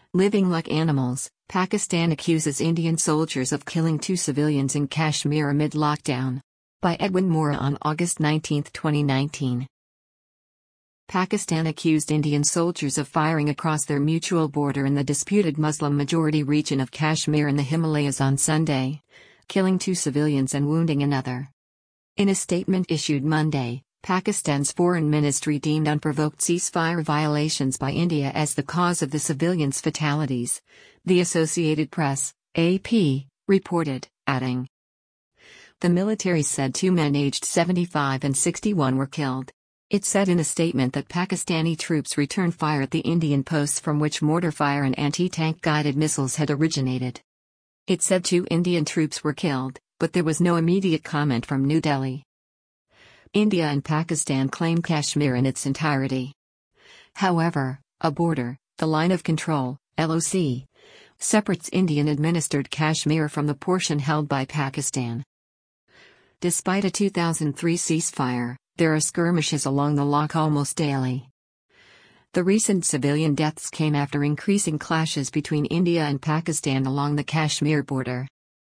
Living like animals, Pakistan accuses Indian soldiers of killing 2 civilians in Kashmir amid lockdown. By Edwin Moore on August 19, 2019. Pakistan accused Indian soldiers of firing across their mutual border in the disputed Muslim-majority region of Kashmir in the Himalayas on Sunday, killing 2 civilians and wounding another. In a statement issued Monday, Pakistan's foreign ministry deemed unprovoked ceasefire violations by India as the cause of the civilians' fatalities, the Associated Press, AP, reported, adding. The military said 2 men aged 75 and 61 were killed. It said in a statement that Pakistani troops returned fire at the Indian posts from which mortar fire and anti-tank guided missiles had originated. It said 2 Indian troops were killed, but there was no immediate comment from New Delhi. India and Pakistan claim Kashmir in its entirety. However, a border, the Line of Control, LOC, separates Indian-administered Kashmir from the portion held by Pakistan. Despite a 2003 ceasefire, there are skirmishes along the LOC almost daily. The recent civilian deaths came after increasing clashes between India and Pakistan along the Kashmir border.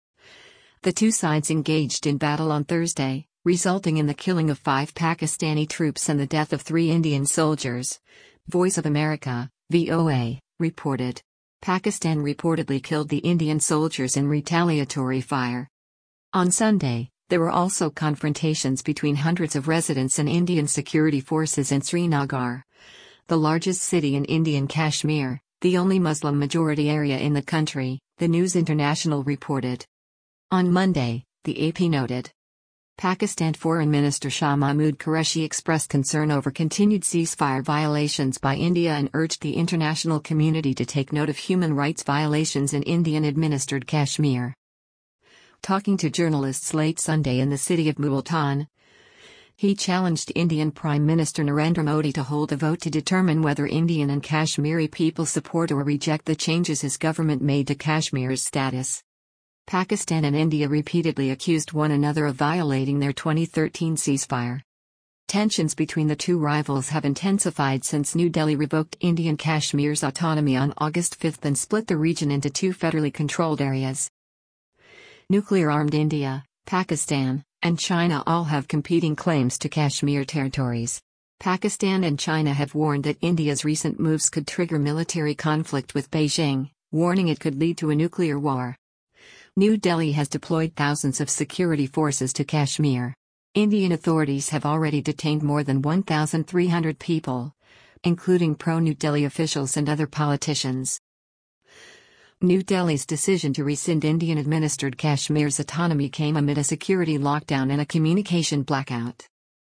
The 2 sides engaged in battle on Thursday, resulting in the killing of 5 Pakistani troops and the death of 3 Indian soldiers. Voice of America, VOA, reported. Pakistan reportedly killed the Indian soldiers in retaliatory fire. On Sunday, there were also confrontations between hundreds of residents and Indian security forces in Srinagar, the largest city in Indian Kashmir, the only Muslim-majority area in the country, the News International reported. On Monday, the AP noted. Pakistan Foreign Minister Shah Mahmood Qureshi expressed concern over continued ceasefire violations by India and urged the international community to take note of human rights violations in Indian-administered Kashmir. Talking to journalists late Sunday in the city of Multan, he challenged Indian Prime Minister Narendra Modi to hold a vote to determine whether Indian and Kashmiri people support or reject the changes his government made to Kashmir's status. Pakistan and India repeatedly accused one another of violating their 2013 ceasefire. Tensions between the 2 rivals have intensified since New Delhi revoked Indian Kashmir's autonomy on August 5 and split the region into 2 federally controlled areas. Nuclear-armed India, Pakistan, and China all have competing claims to Kashmir territories. Pakistan and China have warned that India's recent moves could trigger military conflict with Beijing, warning it could lead to a nuclear war. New Delhi has deployed thousands of security forces to Kashmir. Indian authorities have already detained more than 1,300 people, including pro-New Delhi officials and other politicians. New Delhi's decision to rescind Indian-administered Kashmir's autonomy came amid a security lockdown and a communication blackout.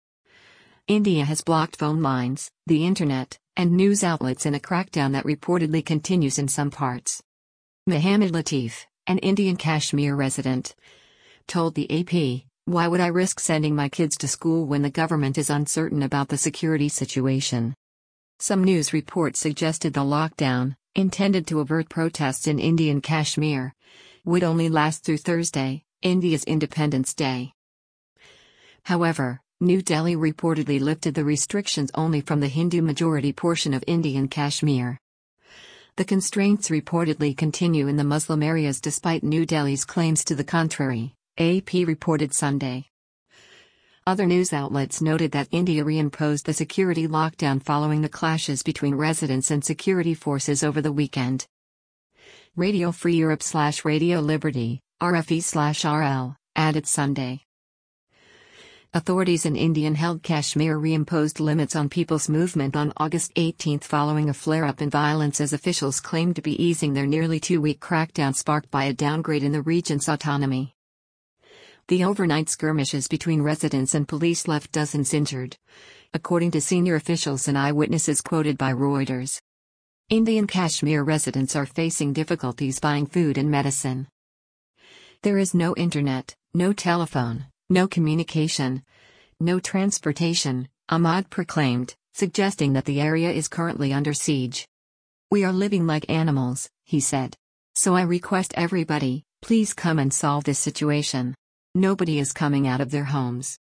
India has blocked phone lines, the internet, and news outlets in a crackdown that reportedly continues in some parts. Mohammed Latif, an Indian Kashmir resident, told the AP, "Why would I risk sending my kids to school when the government is uncertain about the security situation?" Some news reports suggested the lockdown, intended to avert protests in Indian Kashmir, would only last through Thursday, India's Independence Day. However, New Delhi reportedly lifted the restrictions only from the Hindu-majority portion of Indian Kashmir. The constraints reportedly continue in the Muslim areas despite New Delhi's claims to the contrary, AP reported Sunday. Other news outlets noted that India reimposed the security lockdown following the clashes between residents and security forces over the weekend. Radio Free Europe/Radio Liberty, RFE/RL, added Sunday. Authorities in Indian-held Kashmir reimposed limits on people's movement on August 18 following a flare-up in violence as officials claimed to be easing their nearly 2-week crackdown sparked by a downgrade in the region's autonomy. The overnight skirmishes between residents and police left dozens injured, according to senior officials and eyewitnesses quoted by Reuters. Indian Kashmir residents are facing difficulties buying food and medicine. There is no internet, no telephone, no communication, no transportation, Ahmad proclaimed, suggesting that the area is currently under siege. "We are living like animals," he said. "So I request everybody, please come and solve this situation. Nobody is coming out of their homes."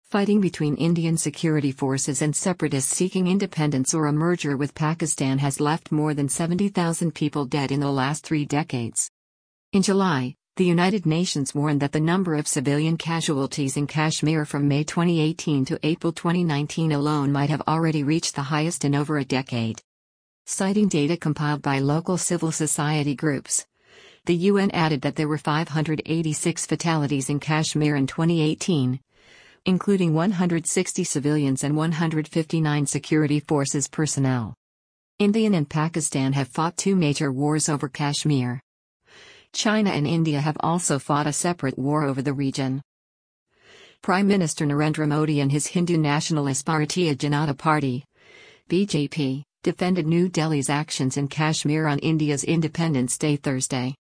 Fighting between Indian security forces and separatists seeking independence or a merger with Pakistan has left more than 70,000 people dead in the last 3 decades. In July, the United Nations warned that the number of civilian casualties in Kashmir from May 2018 to April 2019 alone might have already reached the highest in over a decade. Citing data compiled by local civil society groups, the UN added that there were 586 fatalities in Kashmir in 2018, including 160 civilians and 159 security forces personnel. India and Pakistan have fought 2 major wars over Kashmir. China and India have also fought a separate war over the region. Prime Minister Narendra Modi and his Hindu nationalist Bharatiya Janata Party (BJP) defended New Delhi's actions in Kashmir on India's Independence Day Thursday.